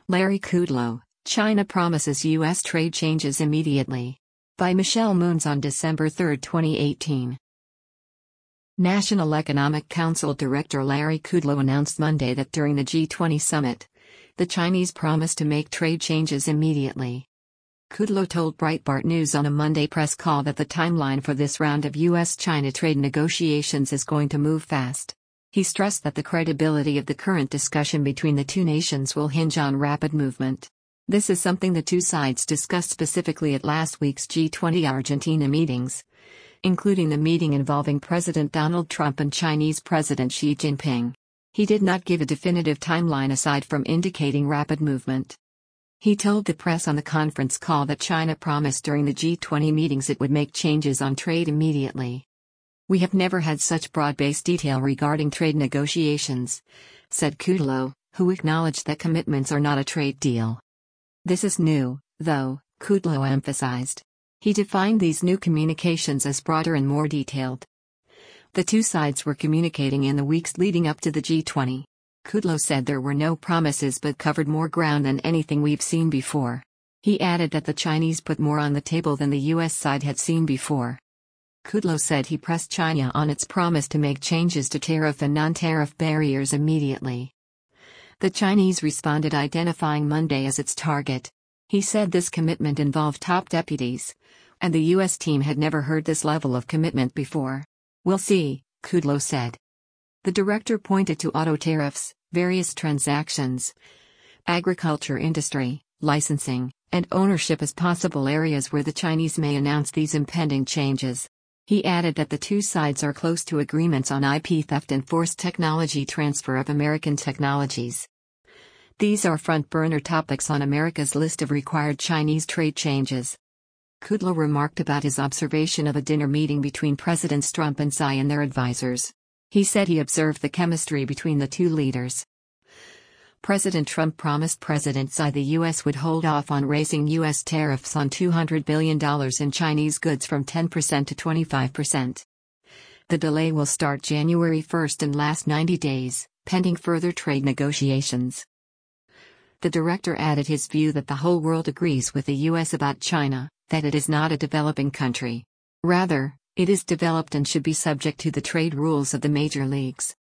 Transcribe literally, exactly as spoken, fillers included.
Larry Kudlow, China promises U S trade changes immediately. By Michelle Moons on December third, twenty eighteen. National Economic Council Director Larry Kudlow announced Monday that during the G twenty summit, the Chinese promised to make trade changes immediately. Kudlow told Breitbart News on a Monday press call that the timeline for this round of U S China trade negotiations is going to move fast. He stressed that the credibility of the current discussion between the two nations will hinge on rapid movement. This is something the two sides discussed specifically at last week's G twenty Argentina meetings, including the meeting involving President Donald Trump and Chinese President Xi Jinping. He did not give a definitive timeline aside from indicating rapid movement. He told the press on the conference call that China promised during the G twenty meetings it would make changes on trade immediately. "We have never had such broad-based detail regarding trade negotiations," said Kudlow, who acknowledged that commitments are not a trade deal. This is new, though, Kudlow emphasized. He defined these new communications as broader and more detailed. The two sides were communicating in the weeks leading up to the G twenty. Kudlow said there were no promises but covered more ground than anything we've seen before. He added that the Chinese put more on the table than the U S side had seen before. Kudlow said he pressed China on its promise to make changes to tariff and non-tariff barriers immediately. The Chinese responded, identifying Monday as its target. He said this commitment involved top deputies, and the U S team had never heard this level of commitment before. "We'll see," Kudlow said. The director pointed to auto tariffs, various transactions, agriculture industry, licensing, and ownership as possible areas where the Chinese may announce these impending changes. He added that the two sides are close to agreements on I P theft and forced technology transfer of American technologies. These are front-burner topics on America's list of required Chinese trade changes. Kudlow remarked about his observation of a dinner meeting between Presidents Trump and Xi and their advisors. He said he observed the chemistry between the two leaders. President Trump promised President Xi the U S would hold off on raising U S tariffs on two hundred billion dollars in Chinese goods from ten percent to twenty-five percent. The delay will start January first and last ninety days, pending further trade negotiations. The director added his view that the whole world agrees with the U S about China, that it is not a developing country. Rather, it is developed and should be subject to the trade rules of the major leagues.